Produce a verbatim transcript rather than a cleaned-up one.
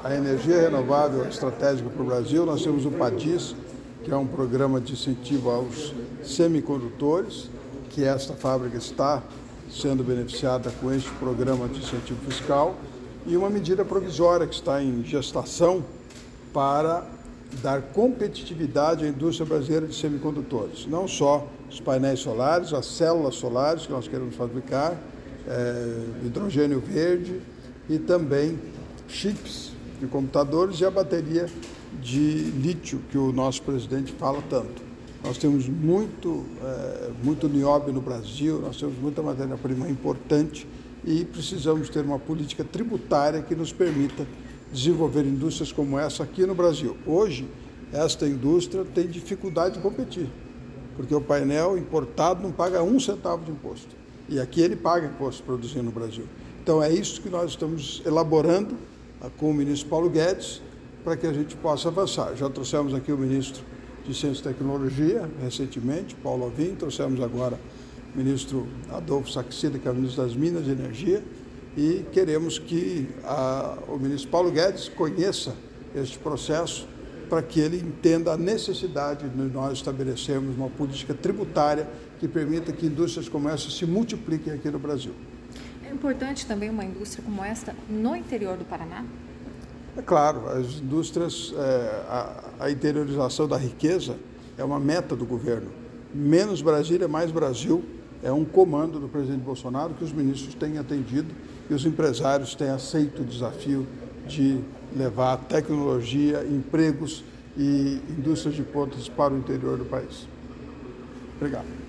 a energia renovável é estratégica para o Brasil. Nós temos o PADIS, que é um programa de incentivo aos semicondutores, que esta fábrica está sendo beneficiada com este programa de incentivo fiscal, e uma medida provisória que está em gestação para dar competitividade à indústria brasileira de semicondutores. Não só os painéis solares, as células solares que nós queremos fabricar, é, hidrogênio verde e também chips de computadores e a bateria de lítio que o nosso presidente fala tanto. Nós temos muito, é, muito nióbio no Brasil, nós temos muita matéria-prima importante e precisamos ter uma política tributária que nos permita desenvolver indústrias como essa aqui no Brasil. Hoje, esta indústria tem dificuldade de competir, porque o painel importado não paga um centavo de imposto. E aqui ele paga imposto produzindo no Brasil. Então é isso que nós estamos elaborando com o ministro Paulo Guedes para que a gente possa avançar. Já trouxemos aqui o ministro de Ciência e Tecnologia, recentemente, Paulo Alvim, trouxemos agora o ministro Adolfo Saxida, que é o ministro das Minas e Energia, e queremos que a, o ministro Paulo Guedes conheça este processo para que ele entenda a necessidade de nós estabelecermos uma política tributária que permita que indústrias como essa se multipliquem aqui no Brasil. É importante também uma indústria como esta no interior do Paraná? É claro, as indústrias, é, a, a interiorização da riqueza é uma meta do governo. Menos Brasília, mais Brasil é um comando do presidente Bolsonaro que os ministros têm atendido e os empresários têm aceito o desafio de levar tecnologia, empregos e indústrias de pontas para o interior do país. Obrigado.